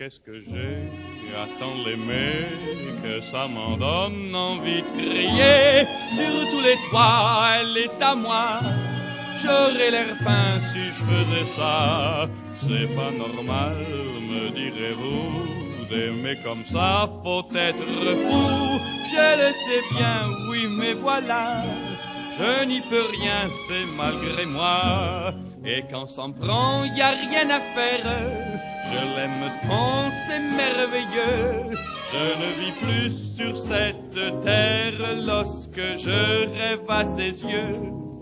qu'est-ce que j'ai à tant l'aimer que ça m'en donne envie de crier. Sur tous les toits, elle est à moi. J'aurais l'air fin si je faisais ça. C'est pas normal, me direz-vous, d'aimer comme ça, faut être fou. Je le sais bien, oui, mais voilà, je n'y peux rien, c'est malgré moi. Et quand s'en prend, y a rien à faire. Je l'aime tant, c'est merveilleux. Je ne vis plus sur cette terre lorsque je rêve à ses yeux.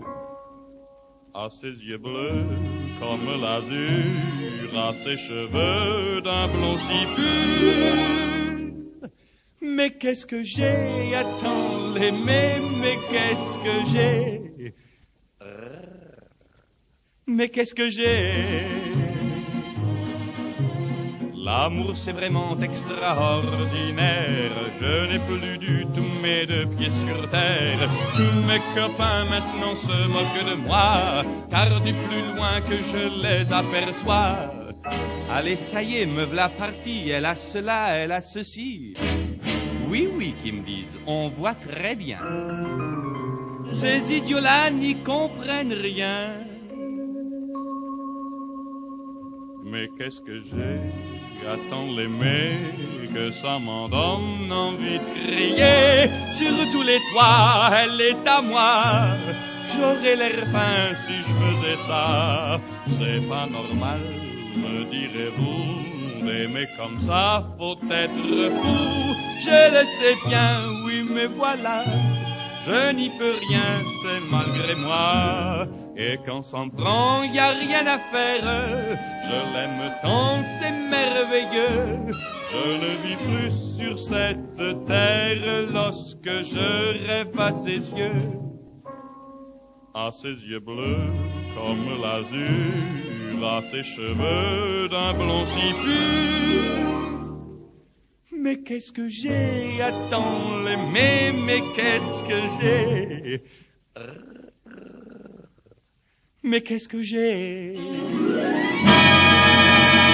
À ses yeux bleus comme l'azur, à ses cheveux d'un blond si pur. Mais qu'est-ce que j'ai à tant l'aimer, mais qu'est-ce que j'ai? Mais qu'est-ce que j'ai? L'amour c'est vraiment extraordinaire. Je n'ai plus du tout mes deux pieds sur terre. Tous mes copains maintenant se moquent de moi, car du plus loin que je les aperçois. Allez, ça y est, me v'là partie. Elle a cela, elle a ceci. Oui, oui, qui me disent, on voit très bien. Ces idiots-là n'y comprennent rien. Mais qu'est-ce que j'ai à tant l'aimer que ça m'en donne envie de crier. Sur tous les toits, elle est à moi. J'aurais l'air fin si je faisais ça. C'est pas normal, me direz-vous, d'aimer comme ça, faut être fou. Je le sais bien, oui, mais voilà, je n'y peux rien, c'est malgré moi. Et quand s'en prend, y a rien à faire. Je l'aime tant, c'est merveilleux. Je ne vis plus sur cette terre lorsque je rêve à ses yeux. À ses yeux bleus comme l'azur, à ses cheveux d'un blond si pur. Mais qu'est-ce que j'ai à tant l'aimer, mais qu'est-ce que j'ai? Mais qu'est-ce que j'ai?